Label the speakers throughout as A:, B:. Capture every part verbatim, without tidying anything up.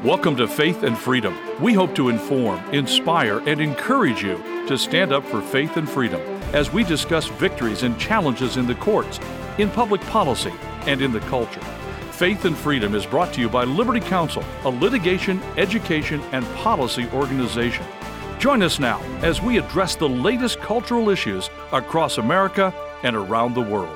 A: Welcome to Faith and Freedom. We hope to inform, inspire, and encourage you to stand up for faith and freedom as we discuss victories and challenges in the courts, in public policy, and in the culture. Faith and Freedom is brought to you by Liberty Counsel, a litigation, education, and policy organization. Join us now as we address the latest cultural issues across America and around the world.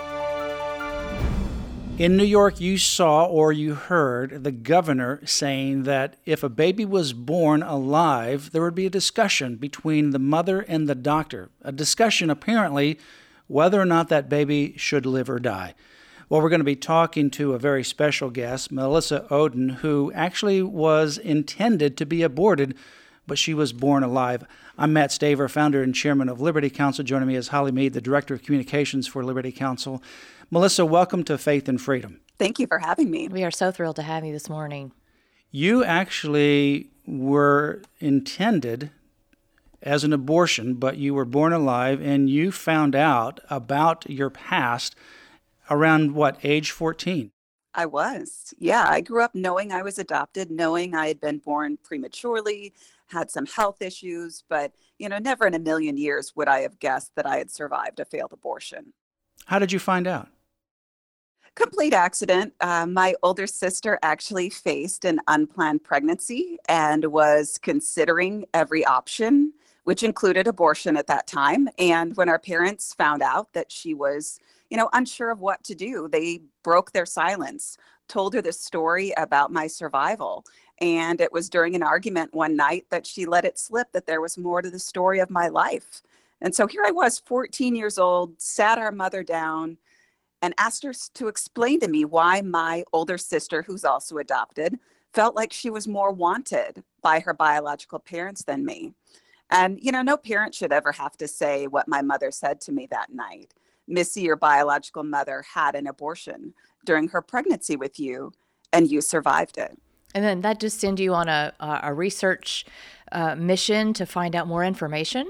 B: In New York, you saw or you heard the governor saying that if a baby was born alive, there would be a discussion between the mother and the doctor. A discussion, apparently, whether or not that baby should live or die. Well, we're going to be talking to a very special guest, Melissa Ohden, who actually was intended to be aborted, but she was born alive. I'm Matt Staver, founder and chairman of Liberty Counsel. Joining me is Holly Mead, the director of communications for Liberty Counsel. Melissa, welcome to Faith and Freedom.
C: Thank you for having me.
D: We are so thrilled to have you this morning.
B: You actually were intended as an abortion, but you were born alive, and you found out about your past around, what, age fourteen?
C: I was. Yeah, I grew up knowing I was adopted, knowing I had been born prematurely, had some health issues, but, you know, never in a million years would I have guessed that I had survived a failed abortion.
B: How did you find out?
C: Complete accident. Uh, my older sister actually faced an unplanned pregnancy and was considering every option, which included abortion at that time. And when our parents found out that she was, you know, unsure of what to do, they broke their silence, told her the story about my survival. And it was during an argument one night that she let it slip that there was more to the story of my life. And so here I was, fourteen years old, sat our mother down and asked her to explain to me why my older sister, who's also adopted, felt like she was more wanted by her biological parents than me. And, you know, no parent should ever have to say what my mother said to me that night. Missy, your biological mother, had an abortion during her pregnancy with you, and you survived it.
D: And then that just send you on a, a research uh, mission to find out more information?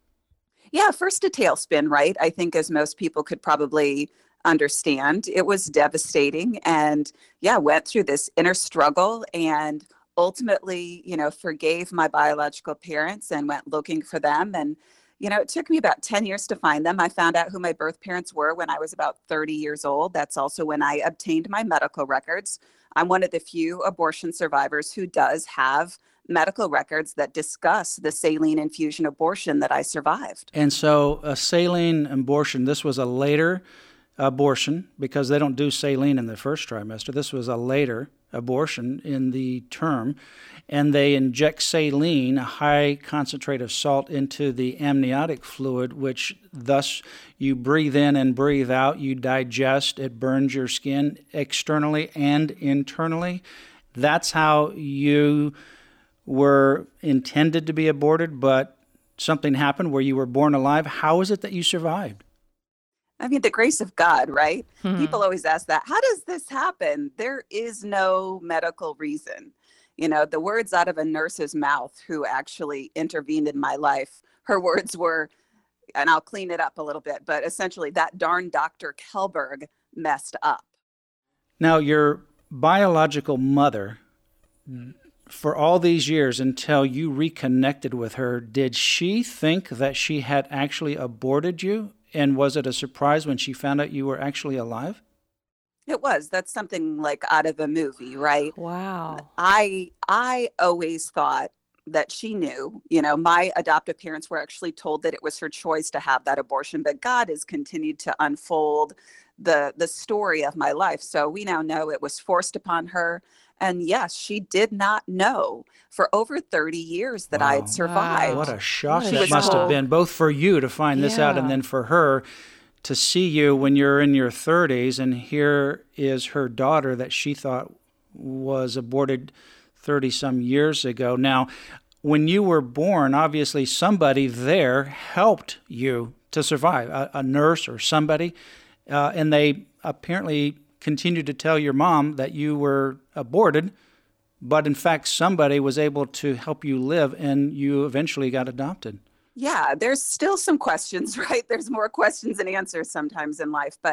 C: Yeah, first a tailspin, right? I think as most people could probably understand, it was devastating. And yeah, went through this inner struggle and ultimately, you know, forgave my biological parents and went looking for them. And, you know, it took me about ten years to find them. I found out who my birth parents were when I was about thirty years old. That's also when I obtained my medical records. I'm one of the few abortion survivors who does have medical records that discuss the saline infusion abortion that I survived.
B: And so a saline abortion, this was a later abortion because they don't do saline in the first trimester. This was a later abortion in the term, and they inject saline, a high concentrate of salt, into the amniotic fluid, which thus you breathe in and breathe out, you digest, it burns your skin externally and internally. That's how you were intended to be aborted, but something happened where you were born alive. How is it that you survived?
C: I mean, the grace of God, right?
D: Hmm.
C: People always ask that. How does this happen? There is no medical reason. You know, the words out of a nurse's mouth who actually intervened in my life, her words were, and I'll clean it up a little bit, but essentially that darn Doctor Kelberg messed up.
B: Now, your biological mother, for all these years until you reconnected with her, did she think that she had actually aborted you? And was it a surprise when she found out you were actually alive?
C: It was. That's something like out of a movie, right?
D: Wow.
C: I I always thought that she knew. You know, my adoptive parents were actually told that it was her choice to have that abortion, but God has continued to unfold the the story of my life. So we now know it was forced upon her. And yes, she did not know for over thirty years that
B: Wow.
C: I had survived.
B: What a shock
D: What a
B: that must
D: shock.
B: have been, both for you to find this out and
D: Yeah.
B: then for her to see you when you're in your thirties, and here is her daughter that she thought was aborted thirty-some years ago. Now, when you were born, obviously somebody there helped you to survive, a, a nurse or somebody, uh, and they apparently continued to tell your mom that you were aborted, but in fact somebody was able to help you live, and you eventually got adopted.
C: Yeah, there's still some questions, right? There's more questions than answers sometimes in life, but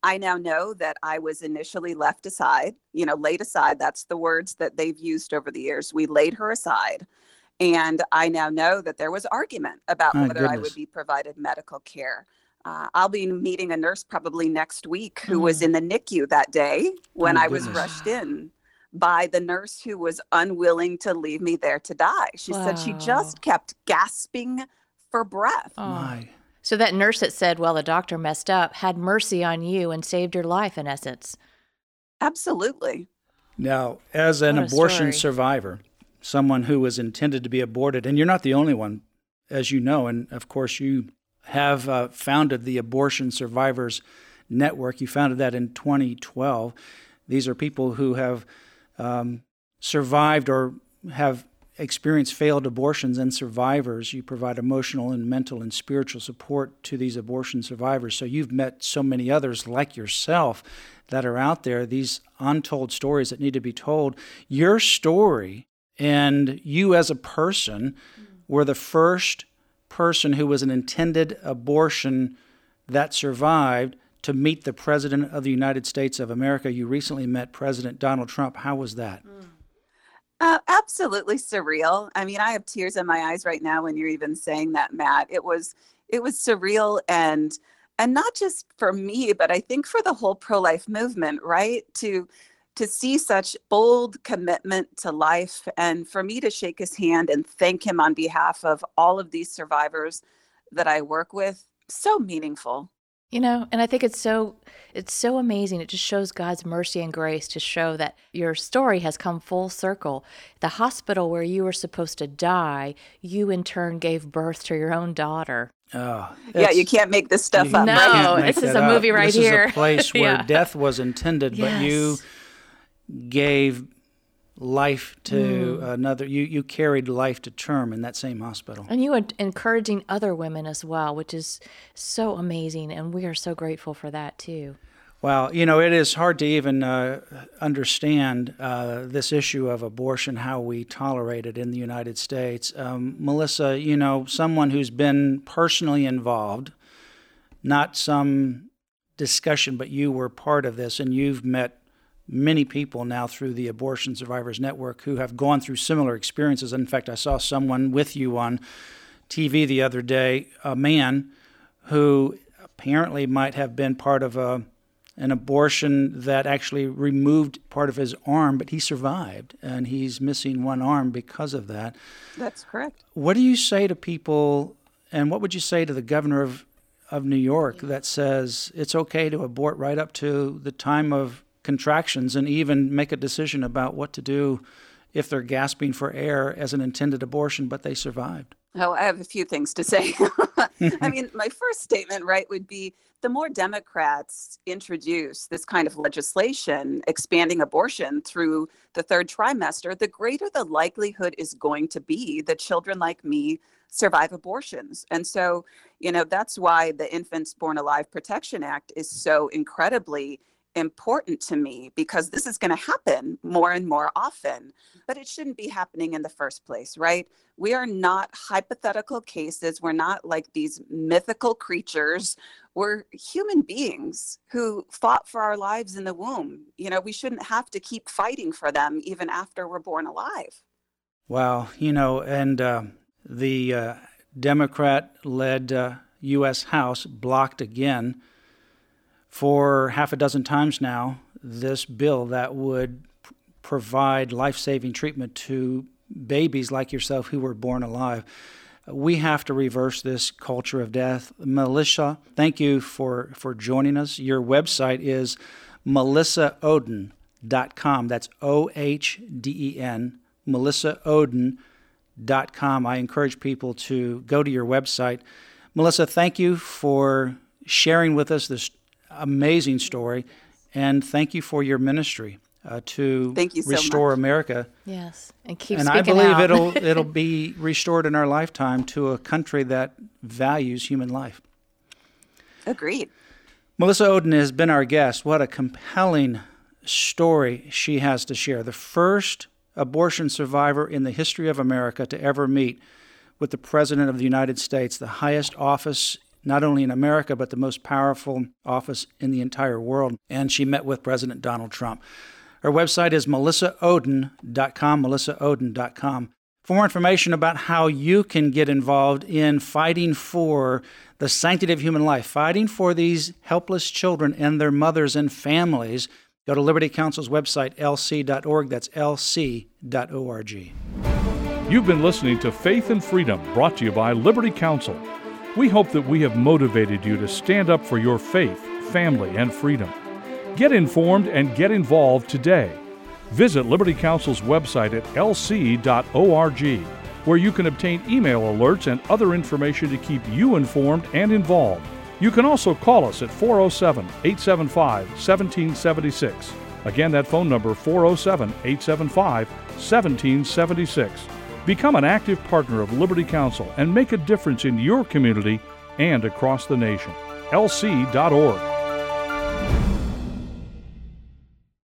C: I now know that I was initially left aside, you know, laid aside. That's the words that they've used over the years. We laid her aside. And I now know that there was argument about
B: My
C: whether I
B: goodness.
C: would be provided medical care. Uh, I'll be meeting a nurse probably next week who
D: Mm.
C: was in the N I C U that day when
B: Oh,
C: I was
B: goodness.
C: rushed in by the nurse who was unwilling to leave me there to die. She said she
D: Wow.
C: just kept gasping for breath.
D: Oh.
B: My.
D: So that nurse that said, well, the doctor messed up, had mercy on you and saved your life, in essence.
C: Absolutely.
B: Now, as an
D: What a
B: abortion
D: story.
B: survivor, someone who was intended to be aborted, and you're not the only one, as you know, and of course you have uh, founded the Abortion Survivors Network. You founded that in twenty twelve. These are people who have um, survived or have experienced failed abortions and survivors. You provide emotional and mental and spiritual support to these abortion survivors. So you've met so many others like yourself that are out there, these untold stories that need to be told. Your story and you as a person were the first person who was an intended abortion that survived to meet the President of the United States of America. You recently met President Donald Trump. How was that?
C: Uh, absolutely surreal. I mean, I have tears in my eyes right now when you're even saying that, Matt. It was it was surreal, and and not just for me, but I think for the whole pro-life movement, right? To to see such bold commitment to life, and for me to shake his hand and thank him on behalf of all of these survivors that I work with, so meaningful.
D: You know, and I think it's so it's so amazing. It just shows God's mercy and grace to show that your story has come full circle. The hospital where you were supposed to die, you in turn gave birth to your own daughter.
B: Oh,
C: Yeah, you can't make this stuff
B: you
C: up,
D: No,
B: can't
C: right?
D: Oh,
B: make
D: this is
B: that
D: a movie
B: up.
D: right
B: this
D: here.
B: This is a place where
D: Yeah.
B: death was intended, but you
D: Yes.
B: gave life to
D: Mm.
B: another. You, you carried life to term in that same hospital.
D: And you are encouraging other women as well, which is so amazing. And we are so grateful for that too.
B: Well, you know, it is hard to even uh, understand uh, this issue of abortion, how we tolerate it in the United States. Um, Melissa, you know, someone who's been personally involved, not some discussion, but you were part of this, and you've met many people now through the Abortion Survivors Network who have gone through similar experiences. In fact, I saw someone with you on T V the other day, a man who apparently might have been part of a an abortion that actually removed part of his arm, but he survived, and he's missing one arm because of that.
C: That's correct.
B: What do you say to people, and what would you say to the governor of, of New York that says it's okay to abort right up to the time of contractions and even make a decision about what to do if they're gasping for air as an intended abortion, but they survived?
C: Oh, I have a few things to say. I mean, my first statement, right, would be the more Democrats introduce this kind of legislation expanding abortion through the third trimester, the greater the likelihood is going to be that children like me survive abortions. And so, you know, that's why the Infants Born Alive Protection Act is so incredibly important to me, because this is going to happen more and more often, but it shouldn't be happening in the first place, right? We are not hypothetical cases. We're not like these mythical creatures. We're human beings who fought for our lives in the womb. You know, we shouldn't have to keep fighting for them even after we're born alive.
B: Wow, you know, and uh, the uh, Democrat-led uh, U S House blocked again for half a dozen times now this bill that would p- provide life-saving treatment to babies like yourself who were born alive. We have to reverse this culture of death. Melissa, thank you for, for joining us. Your website is melissa ohden dot com. That's O H D E N, melissa ohden dot com. I encourage people to go to your website. Melissa, thank you for sharing with us this amazing story, and thank you for your ministry uh, to
C: Thank you so
B: restore
C: much.
B: America.
D: Yes. And keep
B: And I
D: speaking
B: believe
D: out.
B: it'll it'll be restored in our lifetime to a country that values human life.
C: Agreed.
B: Melissa Ohden has been our guest. What a compelling story she has to share. The first abortion survivor in the history of America to ever meet with the President of the United States, the highest office not only in America, but the most powerful office in the entire world. And she met with President Donald Trump. Her website is melissa ohden dot com, melissa ohden dot com. For more information about how you can get involved in fighting for the sanctity of human life, fighting for these helpless children and their mothers and families, go to Liberty Counsel's website, l c dot org. That's l c dot org.
A: You've been listening to Faith and Freedom, brought to you by Liberty Counsel. We hope that we have motivated you to stand up for your faith, family, and freedom. Get informed and get involved today. Visit Liberty Counsel's website at l c dot org, where you can obtain email alerts and other information to keep you informed and involved. You can also call us at four oh seven, eight seven five, one seven seven six. Again, that phone number, four oh seven, eight seven five, one seven seven six. Become an active partner of Liberty Counsel and make a difference in your community and across the nation. l c dot org.